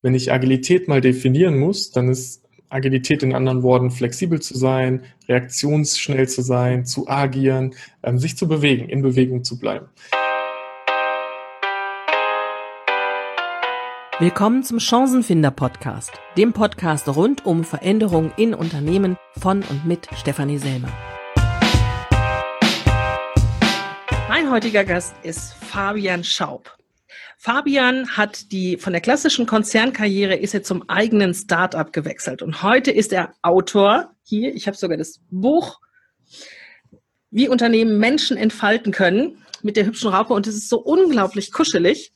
wenn ich Agilität mal definieren muss, dann ist Agilität in anderen Worten flexibel zu sein, reaktionsschnell zu sein, zu agieren, sich zu bewegen, in Bewegung zu bleiben. Willkommen zum Chancenfinder-Podcast, dem Podcast rund um Veränderungen in Unternehmen von und mit Stefanie Selmer. Mein heutiger Gast ist Fabian Schaub. Fabian hat von der klassischen Konzernkarriere ist er zum eigenen Start-up gewechselt und heute ist er Autor. Hier, ich habe sogar das Buch, wie Unternehmen Menschen entfalten können, mit der hübschen Raupe, und es ist so unglaublich kuschelig.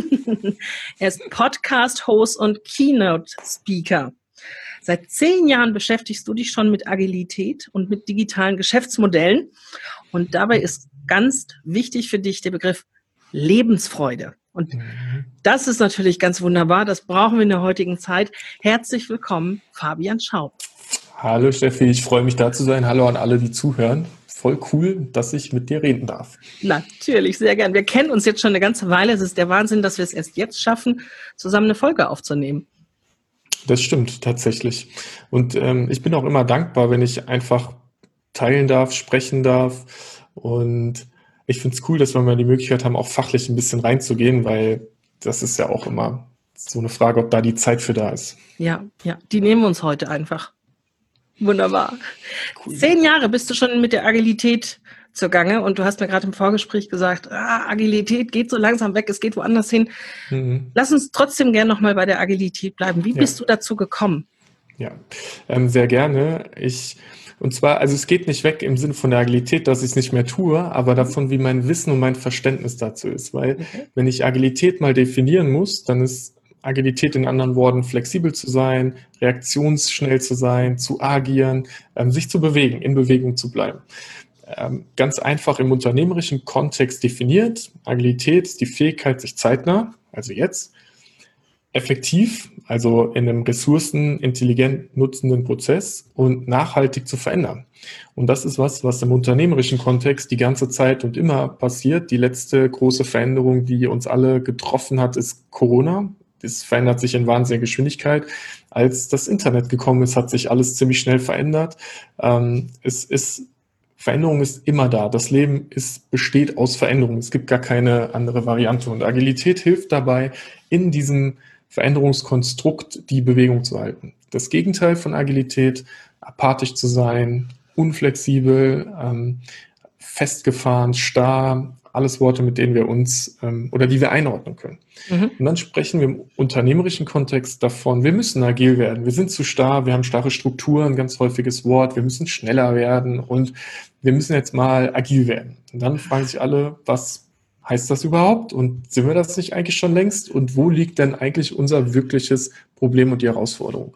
Er ist Podcast-Host und Keynote-Speaker. Seit 10 Jahren beschäftigst du dich schon mit Agilität und mit digitalen Geschäftsmodellen. Und dabei ist ganz wichtig für dich der Begriff Lebensfreude. Und das ist natürlich ganz wunderbar. Das brauchen wir in der heutigen Zeit. Herzlich willkommen, Fabian Schaub. Hallo Steffi, ich freue mich da zu sein. Hallo an alle, die zuhören. Voll cool, dass ich mit dir reden darf. Natürlich, sehr gern. Wir kennen uns jetzt schon eine ganze Weile. Es ist der Wahnsinn, dass wir es erst jetzt schaffen, zusammen eine Folge aufzunehmen. Das stimmt tatsächlich. Und ich bin auch immer dankbar, wenn ich einfach teilen darf, sprechen darf. Und ich finde es cool, dass wir mal die Möglichkeit haben, auch fachlich ein bisschen reinzugehen, weil das ist ja auch immer so eine Frage, ob da die Zeit für da ist. Ja, die nehmen wir uns heute einfach. Wunderbar. Cool. 10 Jahre bist du schon mit der Agilität zugange und du hast mir gerade im Vorgespräch gesagt, Agilität geht so langsam weg, es geht woanders hin. Lass uns trotzdem gerne nochmal bei der Agilität bleiben. Wie bist du dazu gekommen? Ja, sehr gerne. Und zwar, also es geht nicht weg im Sinne von der Agilität, dass ich es nicht mehr tue, aber davon, wie mein Wissen und mein Verständnis dazu ist. Weil wenn ich Agilität mal definieren muss, dann ist Agilität in anderen Worten flexibel zu sein, reaktionsschnell zu sein, zu agieren, sich zu bewegen, in Bewegung zu bleiben. Ganz einfach im unternehmerischen Kontext definiert. Agilität ist die Fähigkeit, sich zeitnah, also jetzt, effektiv, also in einem ressourcenintelligent nutzenden Prozess und nachhaltig zu verändern. Und das ist was im unternehmerischen Kontext die ganze Zeit und immer passiert. Die letzte große Veränderung, die uns alle getroffen hat, ist Corona. Das verändert sich in wahnsinniger Geschwindigkeit. Als das Internet gekommen ist, hat sich alles ziemlich schnell verändert. Veränderung ist immer da. Das Leben besteht aus Veränderung. Es gibt gar keine andere Variante. Und Agilität hilft dabei, in diesem Veränderungskonstrukt die Bewegung zu halten. Das Gegenteil von Agilität, apathisch zu sein, unflexibel, festgefahren, starr, alles Worte, mit denen wir uns oder die wir einordnen können. Und dann sprechen wir im unternehmerischen Kontext davon, wir müssen agil werden, wir sind zu starr, wir haben starre Strukturen, ganz häufiges Wort, wir müssen schneller werden und wir müssen jetzt mal agil werden. Und dann fragen sich alle, was heißt das überhaupt und sind wir das nicht eigentlich schon längst und wo liegt denn eigentlich unser wirkliches Problem und die Herausforderung?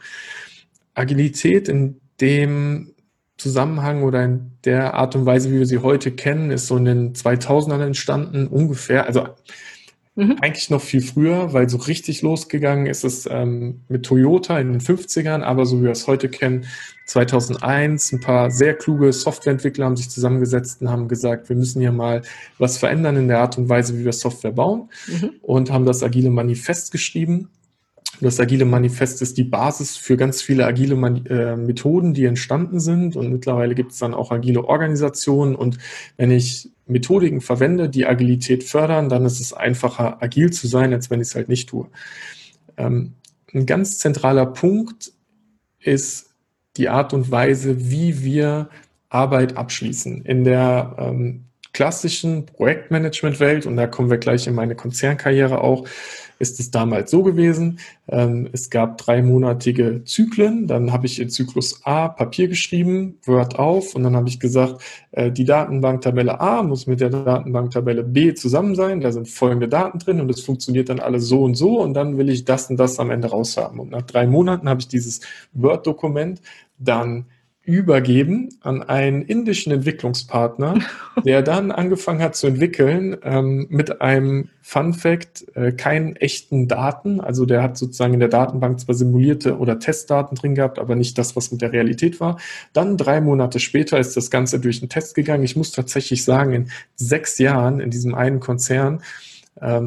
Agilität in dem Zusammenhang oder in der Art und Weise, wie wir sie heute kennen, ist so in den 2000ern entstanden, ungefähr, also eigentlich noch viel früher, weil so richtig losgegangen ist es mit Toyota in den 50ern, aber so wie wir es heute kennen, 2001, ein paar sehr kluge Softwareentwickler haben sich zusammengesetzt und haben gesagt, wir müssen hier mal was verändern in der Art und Weise, wie wir Software bauen und haben das Agile Manifest geschrieben. Das Agile Manifest ist die Basis für ganz viele agile Methoden, die entstanden sind. Und mittlerweile gibt es dann auch agile Organisationen. Und wenn ich Methodiken verwende, die Agilität fördern, dann ist es einfacher, agil zu sein, als wenn ich es halt nicht tue. Ein ganz zentraler Punkt ist die Art und Weise, wie wir Arbeit abschließen. In der klassischen Projektmanagement-Welt, und da kommen wir gleich in meine Konzernkarriere auch, ist es damals so gewesen, es gab 3-monatige Zyklen, dann habe ich in Zyklus A Papier geschrieben, Word auf und dann habe ich gesagt, die Datenbanktabelle A muss mit der Datenbanktabelle B zusammen sein, da sind folgende Daten drin und es funktioniert dann alles so und dann will ich das und das am Ende raushaben. Und nach 3 Monaten habe ich dieses Word-Dokument dann übergeben an einen indischen Entwicklungspartner, der dann angefangen hat zu entwickeln mit einem Fun Fact, keinen echten Daten. Also der hat sozusagen in der Datenbank zwar simulierte oder Testdaten drin gehabt, aber nicht das, was mit der Realität war. Dann 3 Monate später ist das Ganze durch einen Test gegangen. Ich muss tatsächlich sagen, in 6 Jahren in diesem einen Konzern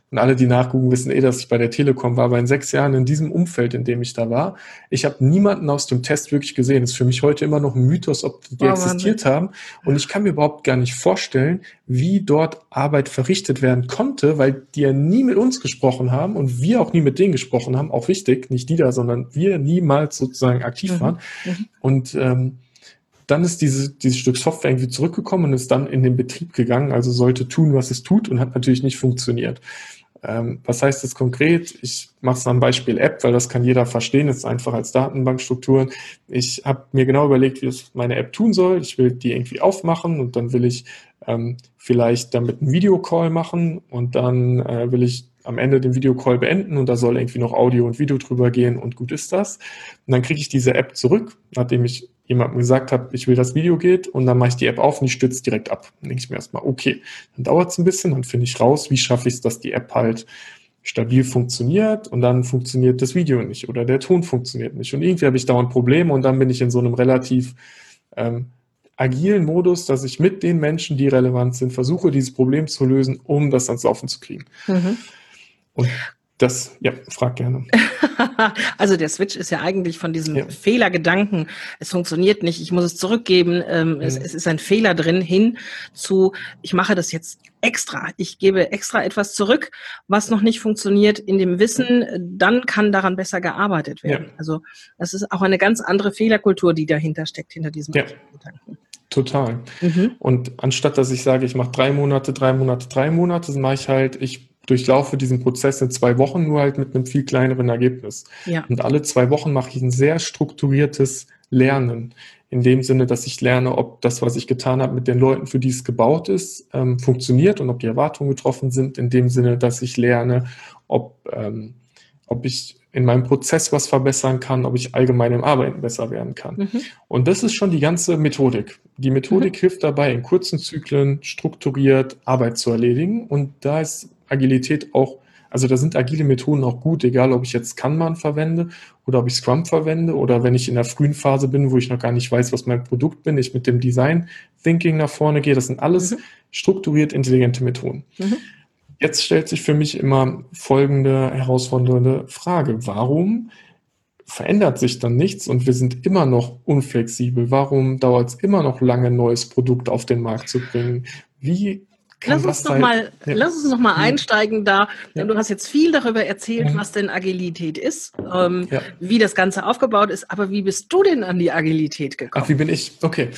Und alle, die nachgucken, wissen dass ich bei der Telekom war, aber in 6 Jahren in diesem Umfeld, in dem ich da war, ich habe niemanden aus dem Test wirklich gesehen. Das ist für mich heute immer noch ein Mythos, ob die existiert haben. Und ich kann mir überhaupt gar nicht vorstellen, wie dort Arbeit verrichtet werden konnte, weil die ja nie mit uns gesprochen haben und wir auch nie mit denen gesprochen haben. Auch wichtig, nicht die da, sondern wir niemals sozusagen aktiv waren. Und dann ist dieses Stück Software irgendwie zurückgekommen und ist dann in den Betrieb gegangen, also sollte tun, was es tut und hat natürlich nicht funktioniert. Was heißt das konkret? Ich mache es am Beispiel App, weil das kann jeder verstehen, das ist einfach als Datenbankstrukturen. Ich habe mir genau überlegt, wie es meine App tun soll. Ich will die irgendwie aufmachen und dann will ich vielleicht damit einen Videocall machen und dann will ich am Ende den Videocall beenden und da soll irgendwie noch Audio und Video drüber gehen und gut ist das. Und dann kriege ich diese App zurück, nachdem ich jemandem gesagt habe, ich will, das Video geht und dann mache ich die App auf und die stürzt direkt ab. Dann denke ich mir erstmal, okay, dann dauert es ein bisschen, dann finde ich raus, wie schaffe ich es, dass die App halt stabil funktioniert und dann funktioniert das Video nicht oder der Ton funktioniert nicht und irgendwie habe ich dauernd Probleme und dann bin ich in so einem relativ agilen Modus, dass ich mit den Menschen, die relevant sind, versuche, dieses Problem zu lösen, um das ans Laufen zu kriegen. Und das, ja, frag gerne. Also der Switch ist ja eigentlich von diesem Fehlergedanken, es funktioniert nicht, ich muss es zurückgeben, es ist ein Fehler drin, hin zu, ich mache das jetzt extra, ich gebe extra etwas zurück, was noch nicht funktioniert, in dem Wissen, dann kann daran besser gearbeitet werden. Ja. Also das ist auch eine ganz andere Fehlerkultur, die dahinter steckt, hinter diesem Gedanken. Total. Und anstatt, dass ich sage, ich mache 3 Monate, mache ich halt, ich durchlaufe diesen Prozess in 2 Wochen, nur halt mit einem viel kleineren Ergebnis. Ja. Und alle 2 Wochen mache ich ein sehr strukturiertes Lernen. In dem Sinne, dass ich lerne, ob das, was ich getan habe mit den Leuten, für die es gebaut ist, funktioniert und ob die Erwartungen getroffen sind. In dem Sinne, dass ich lerne, ob ich in meinem Prozess was verbessern kann, ob ich allgemein im Arbeiten besser werden kann. Und das ist schon die ganze Methodik. Die Methodik hilft dabei, in kurzen Zyklen strukturiert Arbeit zu erledigen. Und da ist Agilität auch, also da sind agile Methoden auch gut, egal ob ich jetzt Kanban verwende oder ob ich Scrum verwende oder wenn ich in der frühen Phase bin, wo ich noch gar nicht weiß, was mein Produkt bin, ich mit dem Design Thinking nach vorne gehe. Das sind alles strukturiert intelligente Methoden. Jetzt stellt sich für mich immer folgende herausfordernde Frage. Warum verändert sich dann nichts und wir sind immer noch unflexibel? Warum dauert es immer noch lange, ein neues Produkt auf den Markt zu bringen? Lass uns noch mal einsteigen da. Du hast jetzt viel darüber erzählt, was denn Agilität ist, wie das Ganze aufgebaut ist. Aber wie bist du denn an die Agilität gekommen? Ach, wie bin ich? Okay.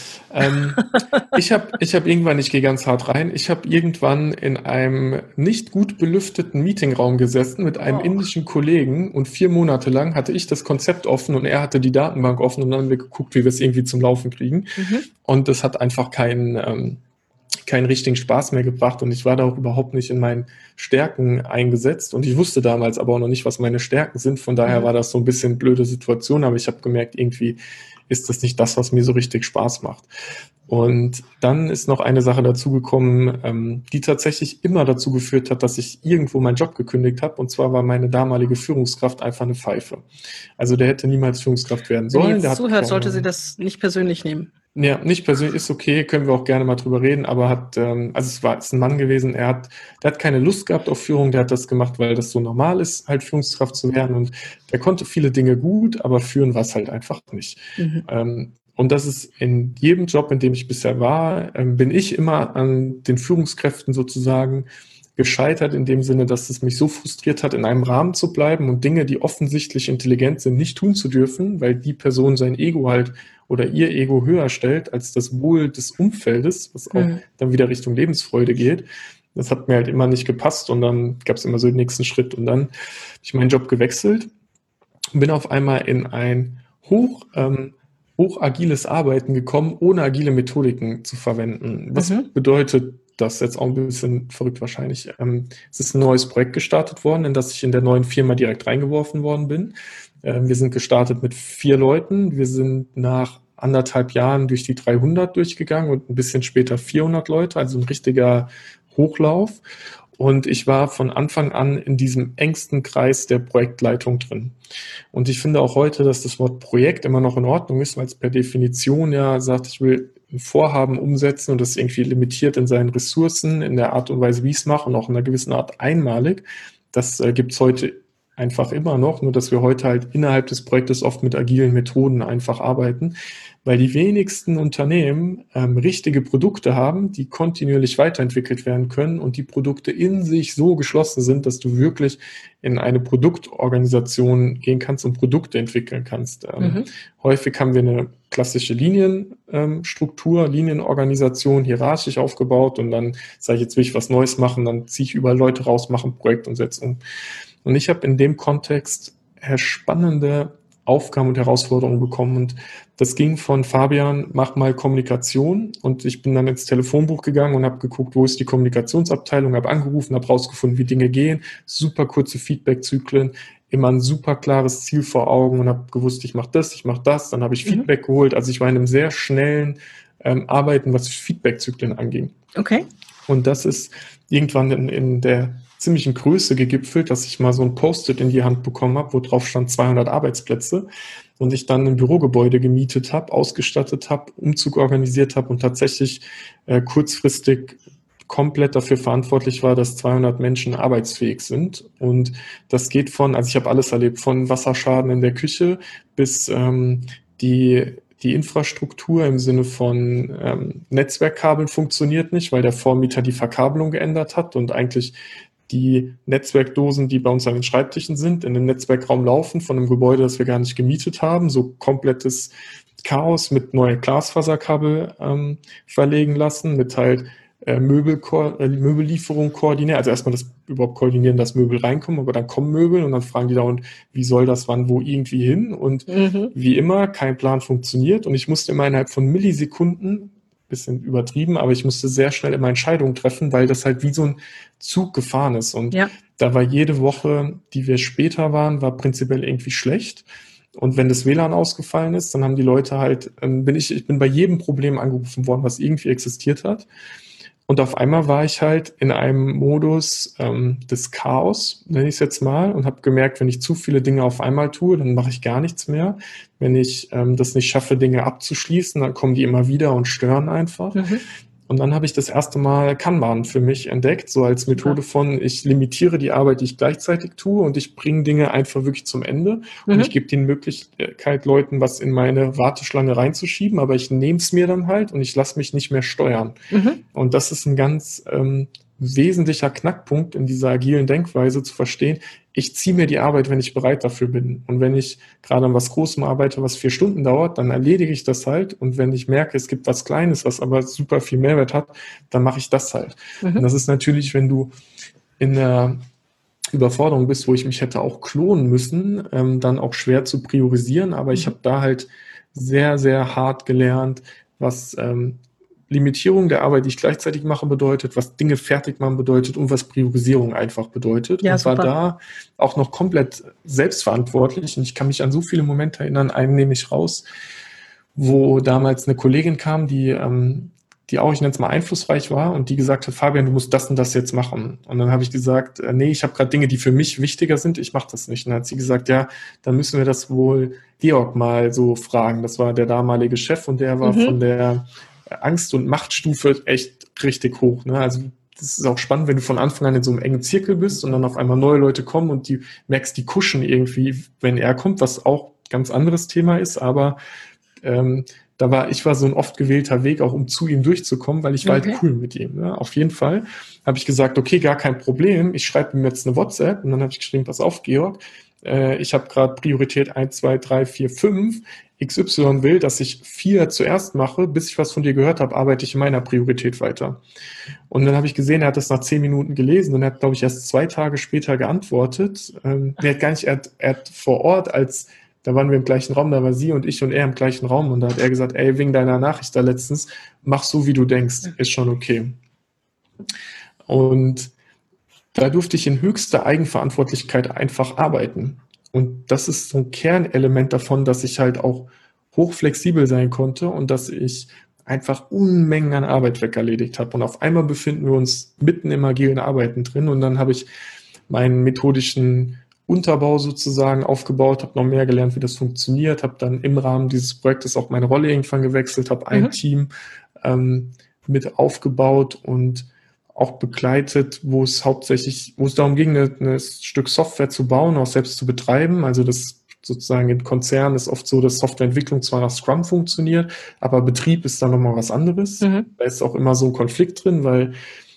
Ich hab irgendwann, ich gehe ganz hart rein, ich habe irgendwann in einem nicht gut belüfteten Meetingraum gesessen mit einem indischen Kollegen und 4 Monate lang hatte ich das Konzept offen und er hatte die Datenbank offen und dann haben wir geguckt, wie wir es irgendwie zum Laufen kriegen. Und das hat einfach keinen richtigen Spaß mehr gebracht und ich war da auch überhaupt nicht in meinen Stärken eingesetzt und ich wusste damals aber auch noch nicht, was meine Stärken sind, von daher war das so ein bisschen blöde Situation, aber ich habe gemerkt, irgendwie ist das nicht das, was mir so richtig Spaß macht. Und dann ist noch eine Sache dazugekommen, die tatsächlich immer dazu geführt hat, dass ich irgendwo meinen Job gekündigt habe und zwar war meine damalige Führungskraft einfach eine Pfeife. Also der hätte niemals Führungskraft werden sollen. Wenn ihr jetzt zuhört, sollte sie das nicht persönlich nehmen. Ja, nicht persönlich, ist okay, können wir auch gerne mal drüber reden, aber ist ein Mann gewesen, der hat keine Lust gehabt auf Führung, der hat das gemacht, weil das so normal ist, halt Führungskraft zu werden und der konnte viele Dinge gut, aber führen war es halt einfach nicht. Und das ist in jedem Job, in dem ich bisher war, bin ich immer an den Führungskräften sozusagen gescheitert in dem Sinne, dass es mich so frustriert hat, in einem Rahmen zu bleiben und Dinge, die offensichtlich intelligent sind, nicht tun zu dürfen, weil die Person sein Ego halt oder ihr Ego höher stellt als das Wohl des Umfeldes, was auch dann wieder Richtung Lebensfreude geht. Das hat mir halt immer nicht gepasst und dann gab es immer so den nächsten Schritt und dann habe ich meinen Job gewechselt und bin auf einmal in ein hochagiles Arbeiten gekommen, ohne agile Methodiken zu verwenden. Was bedeutet das jetzt auch ein bisschen verrückt wahrscheinlich? Es ist ein neues Projekt gestartet worden, in das ich in der neuen Firma direkt reingeworfen worden bin. Wir sind gestartet mit 4 Leuten. Wir sind nach 1,5 Jahren durch die 300 durchgegangen und ein bisschen später 400 Leute, also ein richtiger Hochlauf. Und ich war von Anfang an in diesem engsten Kreis der Projektleitung drin. Und ich finde auch heute, dass das Wort Projekt immer noch in Ordnung ist, weil es per Definition ja sagt, ich will ein Vorhaben umsetzen und das irgendwie limitiert in seinen Ressourcen, in der Art und Weise, wie ich es mache und auch in einer gewissen Art einmalig. Das gibt es heute einfach immer noch, nur dass wir heute halt innerhalb des Projektes oft mit agilen Methoden einfach arbeiten, weil die wenigsten Unternehmen richtige Produkte haben, die kontinuierlich weiterentwickelt werden können und die Produkte in sich so geschlossen sind, dass du wirklich in eine Produktorganisation gehen kannst und Produkte entwickeln kannst. Häufig haben wir eine klassische Linienstruktur, Linienorganisation, hierarchisch aufgebaut und dann sage ich, jetzt will ich was Neues machen, dann ziehe ich überall Leute raus, mache ein Projekt und setze um. Und ich habe in dem Kontext spannende Aufgaben und Herausforderungen bekommen. Und das ging von Fabian, mach mal Kommunikation. Und ich bin dann ins Telefonbuch gegangen und habe geguckt, wo ist die Kommunikationsabteilung, habe angerufen, habe rausgefunden, wie Dinge gehen. Super kurze Feedback-Zyklen, immer ein super klares Ziel vor Augen und habe gewusst, ich mache das, ich mache das. Dann habe ich Feedback geholt. Also ich war in einem sehr schnellen Arbeiten, was Feedback-Zyklen anging. Okay. Und das ist irgendwann in der ziemlichen Größe gegipfelt, dass ich mal so ein Post-it in die Hand bekommen habe, wo drauf stand 200 Arbeitsplätze und ich dann ein Bürogebäude gemietet habe, ausgestattet habe, Umzug organisiert habe und tatsächlich kurzfristig komplett dafür verantwortlich war, dass 200 Menschen arbeitsfähig sind. Und das geht von, also ich habe alles erlebt, von Wasserschaden in der Küche bis die Infrastruktur im Sinne von Netzwerkkabeln funktioniert nicht, weil der Vormieter die Verkabelung geändert hat und eigentlich die Netzwerkdosen, die bei uns an den Schreibtischen sind, in dem Netzwerkraum laufen von einem Gebäude, das wir gar nicht gemietet haben. So komplettes Chaos mit neuen Glasfaserkabel verlegen lassen, mit halt Möbellieferung koordinieren. Also erstmal das überhaupt koordinieren, dass Möbel reinkommen, aber dann kommen Möbel und dann fragen die da, und wie soll das wann wo irgendwie hin? Und wie immer, kein Plan funktioniert. Und ich musste immer innerhalb von Millisekunden, bisschen übertrieben, aber ich musste sehr schnell immer Entscheidungen treffen, weil das halt wie so ein Zug gefahren ist. Und da war jede Woche, die wir später waren, war prinzipiell irgendwie schlecht. Und wenn das WLAN ausgefallen ist, dann haben die Leute halt, ich bin bei jedem Problem angerufen worden, was irgendwie existiert hat. Und auf einmal war ich halt in einem Modus des Chaos, nenne ich es jetzt mal, und habe gemerkt, wenn ich zu viele Dinge auf einmal tue, dann mache ich gar nichts mehr. Wenn ich das nicht schaffe, Dinge abzuschließen, dann kommen die immer wieder und stören einfach. Und dann habe ich das erste Mal Kanban für mich entdeckt, so als Methode von, ich limitiere die Arbeit, die ich gleichzeitig tue und ich bringe Dinge einfach wirklich zum Ende. Und ich gebe die Möglichkeit, Leuten was in meine Warteschlange reinzuschieben, aber ich nehme es mir dann halt und ich lasse mich nicht mehr steuern. Und das ist ein ganz wesentlicher Knackpunkt in dieser agilen Denkweise, zu verstehen, ich ziehe mir die Arbeit, wenn ich bereit dafür bin. Und wenn ich gerade an was Großem arbeite, was 4 Stunden dauert, dann erledige ich das halt. Und wenn ich merke, es gibt was Kleines, was aber super viel Mehrwert hat, dann mache ich das halt. Und das ist natürlich, wenn du in der Überforderung bist, wo ich mich hätte auch klonen müssen, dann auch schwer zu priorisieren. Aber ich habe da halt sehr, sehr hart gelernt, was Limitierung der Arbeit, die ich gleichzeitig mache, bedeutet, was Dinge fertig machen bedeutet und was Priorisierung einfach bedeutet. Ja, und super. war da auch noch komplett selbstverantwortlich. Und ich kann mich an so viele Momente erinnern, einen nehme ich raus, wo damals eine Kollegin kam, die auch, ich nenne es mal, einflussreich war und die gesagt hat, Fabian, du musst das und das jetzt machen. Und dann habe ich gesagt, nee, ich habe gerade Dinge, die für mich wichtiger sind, ich mache das nicht. Und dann hat sie gesagt, ja, dann müssen wir das wohl Georg mal so fragen. Das war der damalige Chef und der war von der Angst- und Machtstufe echt richtig hoch. Ne? Also das ist auch spannend, wenn du von Anfang an in so einem engen Zirkel bist und dann auf einmal neue Leute kommen und die merkst, die kuschen irgendwie, wenn er kommt, was auch ganz anderes Thema ist, aber ich war so ein oft gewählter Weg, auch um zu ihm durchzukommen, weil ich war halt cool mit ihm. Ne? Auf jeden Fall habe ich gesagt, okay, gar kein Problem, ich schreibe ihm jetzt eine WhatsApp und dann habe ich geschrieben, pass auf, Georg, ich habe gerade Priorität 1, 2, 3, 4, 5. XY will, dass ich 4 zuerst mache, bis ich was von dir gehört habe, arbeite ich in meiner Priorität weiter. Und dann habe ich gesehen, er hat das nach 10 Minuten gelesen und er hat, glaube ich, erst 2 Tage später geantwortet. Er hat vor Ort, da waren wir im gleichen Raum, da war sie und ich und er im gleichen Raum und da hat er gesagt, ey, wegen deiner Nachricht da letztens, mach so, wie du denkst, ist schon okay. Und da durfte ich in höchster Eigenverantwortlichkeit einfach arbeiten. Und das ist so ein Kernelement davon, dass ich halt auch hochflexibel sein konnte und dass ich einfach Unmengen an Arbeit wegerledigt habe. Und auf einmal befinden wir uns mitten im agilen Arbeiten drin und dann habe ich meinen methodischen Unterbau sozusagen aufgebaut, habe noch mehr gelernt, wie das funktioniert, habe dann im Rahmen dieses Projektes auch meine Rolle irgendwann gewechselt, habe ein Team mit aufgebaut und auch begleitet, wo es darum ging, ein Stück Software zu bauen, auch selbst zu betreiben. Also das sozusagen in Konzernen ist oft so, dass Softwareentwicklung zwar nach Scrum funktioniert, aber Betrieb ist dann nochmal was anderes. Da ist auch immer so ein Konflikt drin, weil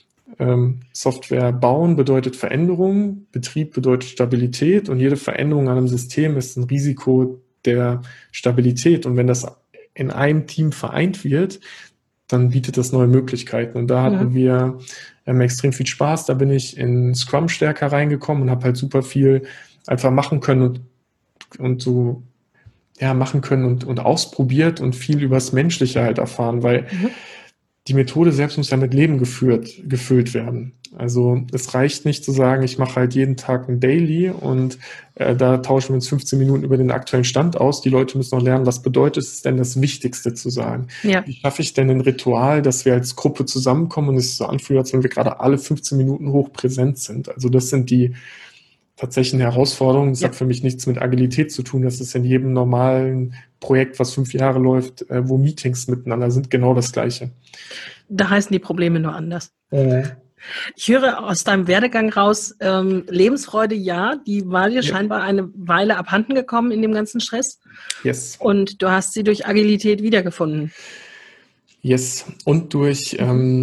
Software bauen bedeutet Veränderung, Betrieb bedeutet Stabilität und jede Veränderung an einem System ist ein Risiko der Stabilität. Und wenn das in einem Team vereint wird, dann bietet das neue Möglichkeiten. Und da hatten wir extrem viel Spaß. Da bin ich in Scrum stärker reingekommen und habe halt super viel einfach machen können und machen können und ausprobiert und viel übers Menschliche halt erfahren, weil die Methode selbst muss ja mit Leben gefüllt werden. Also es reicht nicht zu sagen, ich mache halt jeden Tag ein Daily und da tauschen wir uns 15 Minuten über den aktuellen Stand aus. Die Leute müssen noch lernen, was bedeutet es denn, das Wichtigste zu sagen. Ja. Wie schaffe ich denn ein Ritual, dass wir als Gruppe zusammenkommen und es sich so anfühlt, als wenn wir gerade alle 15 Minuten hoch präsent sind. Also das sind die tatsächlichen Herausforderungen. Das hat für mich nichts mit Agilität zu tun. Das ist in jedem normalen Projekt, was 5 Jahre läuft, wo Meetings miteinander sind, genau das Gleiche. Da heißen die Probleme nur anders. Ich höre aus deinem Werdegang raus, Lebensfreude, ja, die war dir scheinbar eine Weile abhanden gekommen in dem ganzen Stress. Yes. Und du hast sie durch Agilität wiedergefunden. Yes. Und durch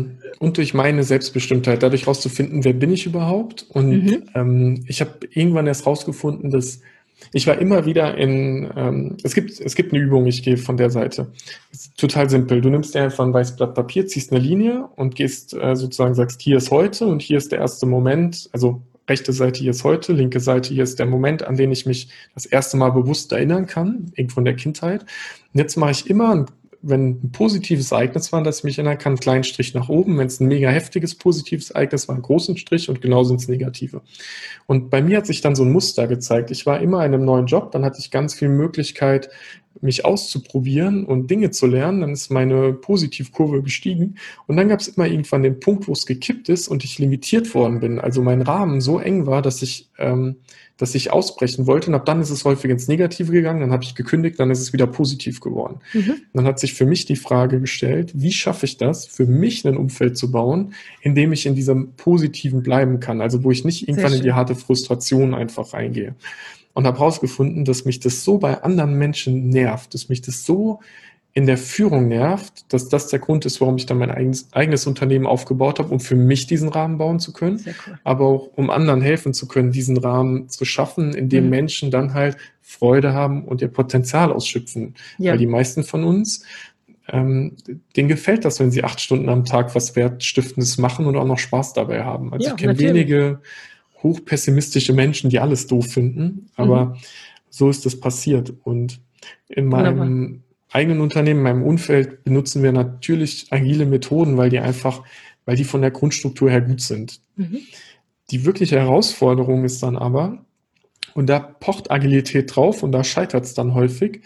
meine Selbstbestimmtheit, dadurch rauszufinden, wer bin ich überhaupt? Und ich habe irgendwann erst rausgefunden, dass ich war immer wieder es gibt eine Übung, ich gehe von der Seite. Das ist total simpel. Du nimmst dir einfach ein weißes Blatt Papier, ziehst eine Linie und gehst sozusagen, sagst, hier ist heute und hier ist der erste Moment, also rechte Seite hier ist heute, linke Seite hier ist der Moment, an den ich mich das erste Mal bewusst erinnern kann, irgendwo in der Kindheit. Und jetzt mache ich immer wenn ein positives Ereignis war, an das ich mich erinnern kann, einen kleinen Strich nach oben. Wenn es ein mega heftiges positives Ereignis war, einen großen Strich und genau sind es negative. Und bei mir hat sich dann so ein Muster gezeigt. Ich war immer in einem neuen Job, dann hatte ich ganz viel Möglichkeit, mich auszuprobieren und Dinge zu lernen. Dann ist meine Positivkurve gestiegen. Und dann gab es immer irgendwann den Punkt, wo es gekippt ist und ich limitiert worden bin. Also mein Rahmen so eng war, dass ich ausbrechen wollte. Und ab dann ist es häufig ins Negative gegangen. Dann habe ich gekündigt, dann ist es wieder positiv geworden. Dann hat sich für mich die Frage gestellt, wie schaffe ich das, für mich ein Umfeld zu bauen, in dem ich in diesem Positiven bleiben kann. Also wo ich nicht irgendwann in die harte Frustration einfach reingehe. Und habe herausgefunden, dass mich das so bei anderen Menschen nervt, dass mich das so in der Führung nervt, dass das der Grund ist, warum ich dann mein eigenes Unternehmen aufgebaut habe, um für mich diesen Rahmen bauen zu können, cool. Aber auch um anderen helfen zu können, diesen Rahmen zu schaffen, in dem Menschen dann halt Freude haben und ihr Potenzial ausschöpfen. Ja. Weil die meisten von uns, denen gefällt das, wenn sie 8 Stunden am Tag was Wertstiftendes machen und auch noch Spaß dabei haben. Also ich kenne wenige hochpessimistische Menschen, die alles doof finden, aber so ist das passiert. Und in meinem eigenen Unternehmen, in meinem Umfeld benutzen wir natürlich agile Methoden, weil die von der Grundstruktur her gut sind. Die wirkliche Herausforderung ist dann aber, und da pocht Agilität drauf und da scheitert es dann häufig,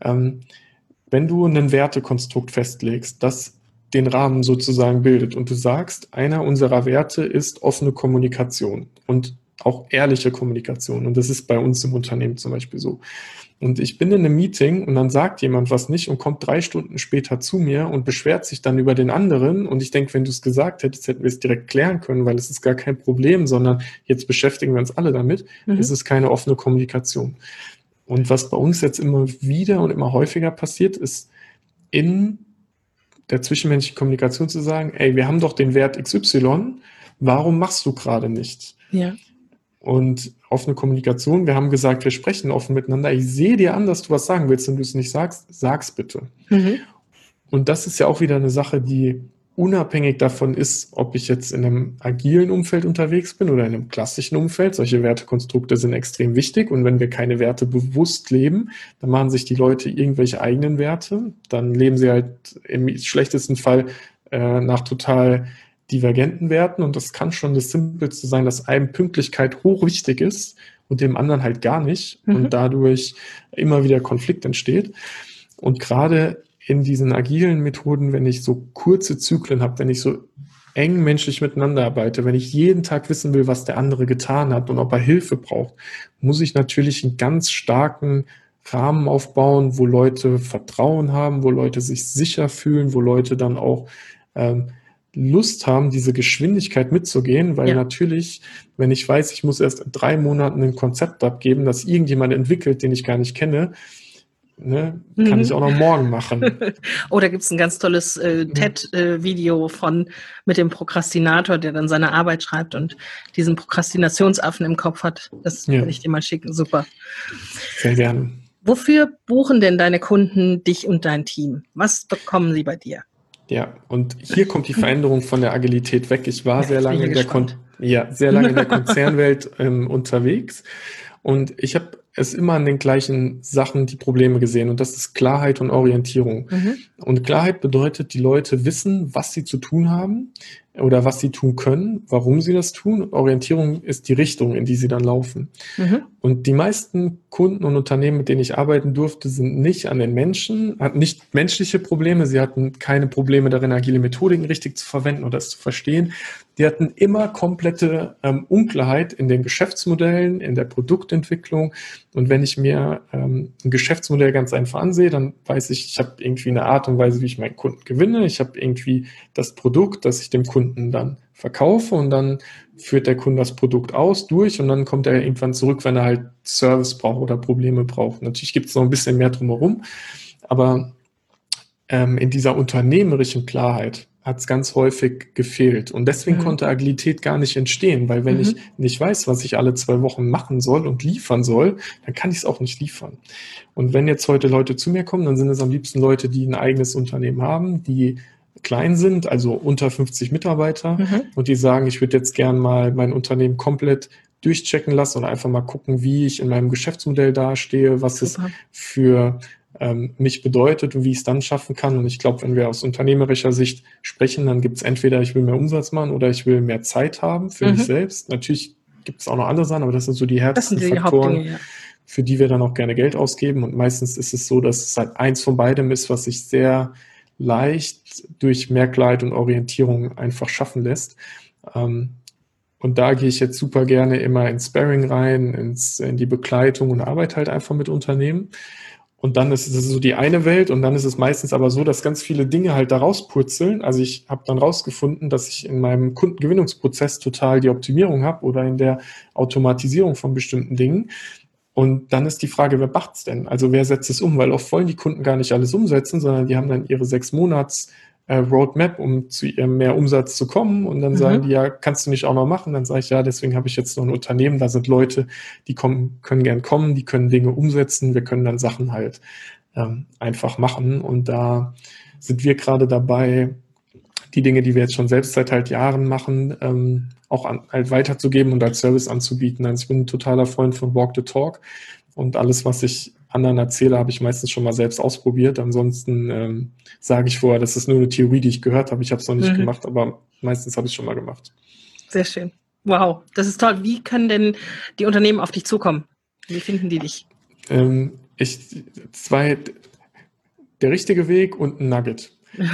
wenn du ein Wertekonstrukt festlegst, das den Rahmen sozusagen bildet und du sagst, einer unserer Werte ist offene Kommunikation und auch ehrliche Kommunikation. Und das ist bei uns im Unternehmen zum Beispiel so. Und ich bin in einem Meeting und dann sagt jemand was nicht und kommt 3 Stunden später zu mir und beschwert sich dann über den anderen. Und ich denke, wenn du es gesagt hättest, hätten wir es direkt klären können, weil es ist gar kein Problem, sondern jetzt beschäftigen wir uns alle damit. Es ist keine offene Kommunikation. Und was bei uns jetzt immer wieder und immer häufiger passiert, ist in der zwischenmenschlichen Kommunikation zu sagen, ey, wir haben doch den Wert XY, warum machst du gerade nicht? Ja. Und offene Kommunikation, wir haben gesagt, wir sprechen offen miteinander. Ich sehe dir an, dass du was sagen willst und du es nicht sagst, sag's bitte. Und das ist ja auch wieder eine Sache, die unabhängig davon ist, ob ich jetzt in einem agilen Umfeld unterwegs bin oder in einem klassischen Umfeld. Solche Wertekonstrukte sind extrem wichtig. Und wenn wir keine Werte bewusst leben, dann machen sich die Leute irgendwelche eigenen Werte. Dann leben sie halt im schlechtesten Fall nach total divergenten Werten. Und das kann schon das Simpelste sein, dass einem Pünktlichkeit hochwichtig ist und dem anderen halt gar nicht. Und dadurch immer wieder Konflikt entsteht. Und gerade in diesen agilen Methoden, wenn ich so kurze Zyklen habe, wenn ich so eng menschlich miteinander arbeite, wenn ich jeden Tag wissen will, was der andere getan hat und ob er Hilfe braucht, muss ich natürlich einen ganz starken Rahmen aufbauen, wo Leute Vertrauen haben, wo Leute sich sicher fühlen, wo Leute dann auch Lust haben, diese Geschwindigkeit mitzugehen, weil natürlich, wenn ich weiß, ich muss erst in 3 Monaten ein Konzept abgeben, das irgendjemand entwickelt, den ich gar nicht kenne, ne, kann ich auch noch morgen machen. Oh, da gibt es ein ganz tolles TED-Video mit dem Prokrastinator, der dann seine Arbeit schreibt und diesen Prokrastinationsaffen im Kopf hat. Das will ich dir mal schicken. Super. Sehr gerne. Wofür buchen denn deine Kunden dich und dein Team? Was bekommen sie bei dir? Ja, und hier kommt die Veränderung von der Agilität weg. Ich war sehr lange in der Konzernwelt unterwegs und ich habe es immer an den gleichen Sachen die Probleme gesehen und das ist Klarheit und Orientierung. Und Klarheit bedeutet, die Leute wissen, was sie zu tun haben oder was sie tun können, warum sie das tun. Und Orientierung ist die Richtung, in die sie dann laufen. Und die meisten Kunden und Unternehmen, mit denen ich arbeiten durfte, sind nicht an den Menschen, hatten nicht menschliche Probleme, sie hatten keine Probleme darin, agile Methodiken richtig zu verwenden oder es zu verstehen. Die hatten immer komplette Unklarheit in den Geschäftsmodellen, in der Produktentwicklung. Und wenn ich mir ein Geschäftsmodell ganz einfach ansehe, dann weiß ich, ich habe irgendwie eine Art und Weise, wie ich meinen Kunden gewinne. Ich habe irgendwie das Produkt, das ich dem Kunden dann verkaufe und dann führt der Kunde das Produkt durch und dann kommt er irgendwann zurück, wenn er halt Service braucht oder Probleme braucht. Natürlich gibt es noch ein bisschen mehr drumherum, aber in dieser unternehmerischen Klarheit hat es ganz häufig gefehlt. Und deswegen konnte Agilität gar nicht entstehen, weil wenn ich nicht weiß, was ich alle 2 Wochen machen soll und liefern soll, dann kann ich es auch nicht liefern. Und wenn jetzt heute Leute zu mir kommen, dann sind es am liebsten Leute, die ein eigenes Unternehmen haben, die klein sind, also unter 50 Mitarbeiter und die sagen, ich würde jetzt gern mal mein Unternehmen komplett durchchecken lassen oder einfach mal gucken, wie ich in meinem Geschäftsmodell dastehe, was es für mich bedeutet und wie ich es dann schaffen kann. Und ich glaube, wenn wir aus unternehmerischer Sicht sprechen, dann gibt es entweder, ich will mehr Umsatz machen oder ich will mehr Zeit haben für mich selbst. Natürlich gibt es auch noch andere Sachen, aber das sind so die härtesten Faktoren, für die wir dann auch gerne Geld ausgeben. Und meistens ist es so, dass es halt eins von beidem ist, was sich sehr leicht durch mehr Klarheit und Orientierung einfach schaffen lässt. Und da gehe ich jetzt super gerne immer ins Sparring rein, in die Begleitung und arbeite halt einfach mit Unternehmen. Und dann ist es so die eine Welt und dann ist es meistens aber so, dass ganz viele Dinge halt da rauspurzeln. Also ich habe dann rausgefunden, dass ich in meinem Kundengewinnungsprozess total die Optimierung habe oder in der Automatisierung von bestimmten Dingen. Und dann ist die Frage, wer macht's denn? Also wer setzt es um? Weil oft wollen die Kunden gar nicht alles umsetzen, sondern die haben dann ihre 6 Monats Roadmap, um zu ihrem mehr Umsatz zu kommen. Und dann sagen die, ja, kannst du nicht auch noch machen? Dann sage ich, ja, deswegen habe ich jetzt noch ein Unternehmen. Da sind Leute, die können gern kommen, die können Dinge umsetzen. Wir können dann Sachen halt einfach machen. Und da sind wir gerade dabei, die Dinge, die wir jetzt schon selbst seit halt Jahren machen, auch halt weiterzugeben und als Service anzubieten. Also ich bin ein totaler Freund von Walk the Talk und alles, was ich anderen erzähle, habe ich meistens schon mal selbst ausprobiert. Ansonsten sage ich vorher, das ist nur eine Theorie, die ich gehört habe. Ich habe es noch nicht gemacht, aber meistens habe ich es schon mal gemacht. Sehr schön. Wow, das ist toll. Wie können denn die Unternehmen auf dich zukommen? Wie finden die dich? Der richtige Weg und ein Nugget.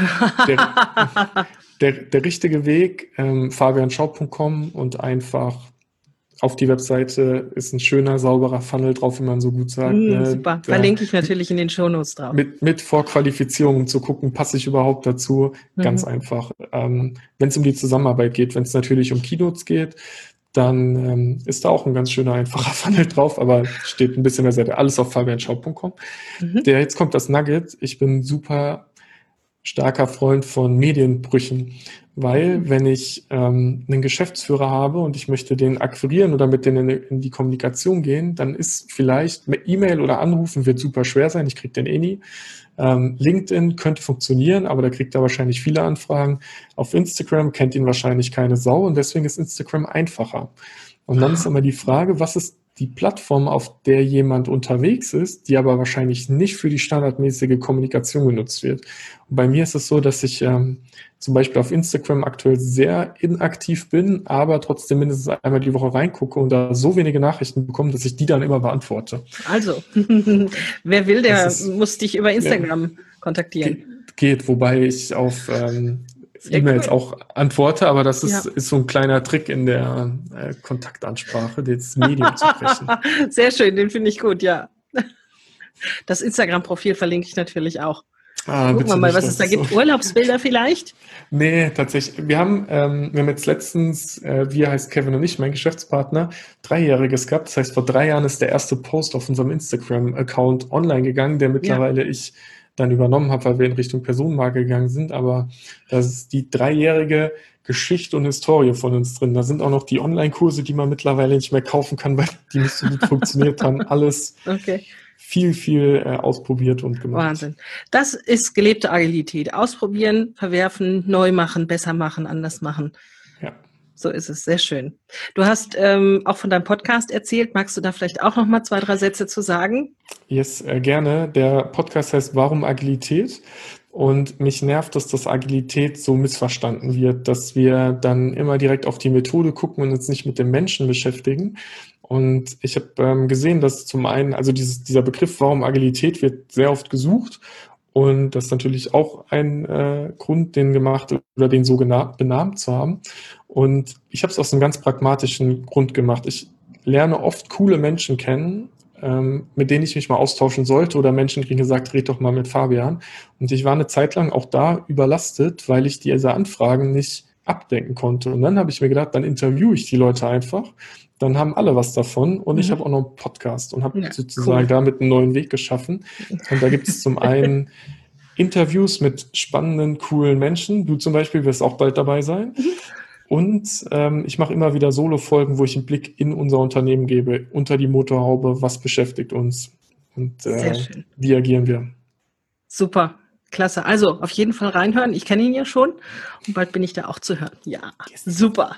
Der richtige Weg, fabianschaub.com und einfach auf die Webseite ist ein schöner, sauberer Funnel drauf, wie man so gut sagt. Super, verlinke ich natürlich in den Shownotes drauf. Mit Vorqualifizierung, um zu gucken, passe ich überhaupt dazu? Ganz einfach. Wenn es um die Zusammenarbeit geht, wenn es natürlich um Keynotes geht, dann ist da auch ein ganz schöner, einfacher Funnel drauf, aber steht ein bisschen mehr Seite. Alles auf fabianschaub.com. Jetzt kommt das Nugget. Ich bin super starker Freund von Medienbrüchen, weil wenn ich einen Geschäftsführer habe und ich möchte den akquirieren oder mit denen in die Kommunikation gehen, dann ist vielleicht mit E-Mail oder Anrufen wird super schwer sein, ich kriege den eh nie. LinkedIn könnte funktionieren, aber da kriegt er wahrscheinlich viele Anfragen. Auf Instagram kennt ihn wahrscheinlich keine Sau und deswegen ist Instagram einfacher. Und dann ist immer die Frage, was ist die Plattform, auf der jemand unterwegs ist, die aber wahrscheinlich nicht für die standardmäßige Kommunikation genutzt wird. Und bei mir ist es so, dass ich zum Beispiel auf Instagram aktuell sehr inaktiv bin, aber trotzdem mindestens einmal die Woche reingucke und da so wenige Nachrichten bekomme, dass ich die dann immer beantworte. Also, wer will, der muss dich über Instagram kontaktieren. Geht, wobei ich auf E-Mails cool. auch antworte, aber das ist so ein kleiner Trick in der Kontaktansprache, das Medium zu brechen. Sehr schön, den finde ich gut, ja. Das Instagram-Profil verlinke ich natürlich auch. Gucken wir mal, was es da gibt. So. Urlaubsbilder vielleicht? Nee, tatsächlich. Wir haben jetzt letztens, wir heißt Kevin und ich, mein Geschäftspartner, 3-jähriges gehabt. Das heißt, vor 3 Jahren ist der erste Post auf unserem Instagram-Account online gegangen, der mittlerweile ich dann übernommen habe, weil wir in Richtung Personenmarke gegangen sind. Aber das ist die 3-jährige Geschichte und Historie von uns drin. Da sind auch noch die Online-Kurse, die man mittlerweile nicht mehr kaufen kann, weil die nicht so gut funktioniert haben. Alles viel ausprobiert und gemacht. Wahnsinn. Das ist gelebte Agilität. Ausprobieren, verwerfen, neu machen, besser machen, anders machen. Ja. So ist es. Sehr schön. Du hast auch von deinem Podcast erzählt. Magst du da vielleicht auch noch mal 2, 3 Sätze zu sagen? Yes, gerne. Der Podcast heißt Warum Agilität? Und mich nervt, dass das Agilität so missverstanden wird, dass wir dann immer direkt auf die Methode gucken und uns nicht mit dem Menschen beschäftigen. Und ich habe gesehen, dass zum einen, also dieser Begriff Warum Agilität wird sehr oft gesucht. Und das ist natürlich auch ein Grund, den gemacht oder den so benannt zu haben. Und ich habe es aus einem ganz pragmatischen Grund gemacht. Ich lerne oft coole Menschen kennen, mit denen ich mich mal austauschen sollte, oder Menschen kriegen gesagt, red doch mal mit Fabian. Und ich war eine Zeit lang auch da überlastet, weil ich diese Anfragen nicht abdecken konnte. Und dann habe ich mir gedacht, dann interviewe ich die Leute einfach. Dann haben alle was davon und ich habe auch noch einen Podcast und habe sozusagen damit einen neuen Weg geschaffen. Und da gibt es zum einen Interviews mit spannenden, coolen Menschen. Du zum Beispiel wirst auch bald dabei sein. Und ich mache immer wieder Solo-Folgen, wo ich einen Blick in unser Unternehmen gebe, unter die Motorhaube, was beschäftigt uns und wie agieren wir. Super, klasse. Also auf jeden Fall reinhören. Ich kenne ihn ja schon und bald bin ich da auch zu hören. Ja, super.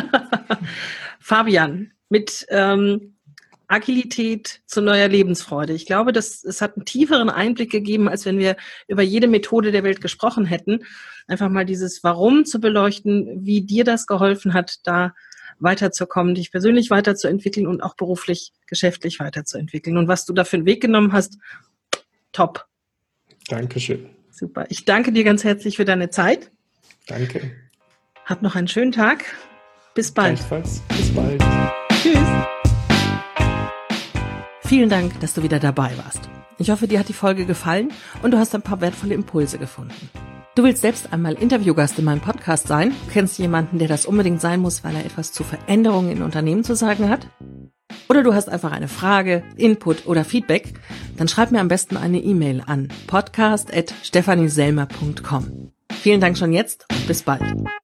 Fabian, mit Agilität zu neuer Lebensfreude. Ich glaube, es hat einen tieferen Einblick gegeben, als wenn wir über jede Methode der Welt gesprochen hätten. Einfach mal dieses Warum zu beleuchten, wie dir das geholfen hat, da weiterzukommen, dich persönlich weiterzuentwickeln und auch beruflich, geschäftlich weiterzuentwickeln. Und was du da für einen Weg genommen hast, top. Dankeschön. Super. Ich danke dir ganz herzlich für deine Zeit. Danke. Hab noch einen schönen Tag. Bis bald. Gleichfalls. Bis bald. Tschüss. Vielen Dank, dass du wieder dabei warst. Ich hoffe, dir hat die Folge gefallen und du hast ein paar wertvolle Impulse gefunden. Du willst selbst einmal Interviewgast in meinem Podcast sein? Kennst jemanden, der das unbedingt sein muss, weil er etwas zu Veränderungen in Unternehmen zu sagen hat? Oder du hast einfach eine Frage, Input oder Feedback? Dann schreib mir am besten eine E-Mail an podcast@stephanieselmer.com. Vielen Dank schon jetzt und bis bald.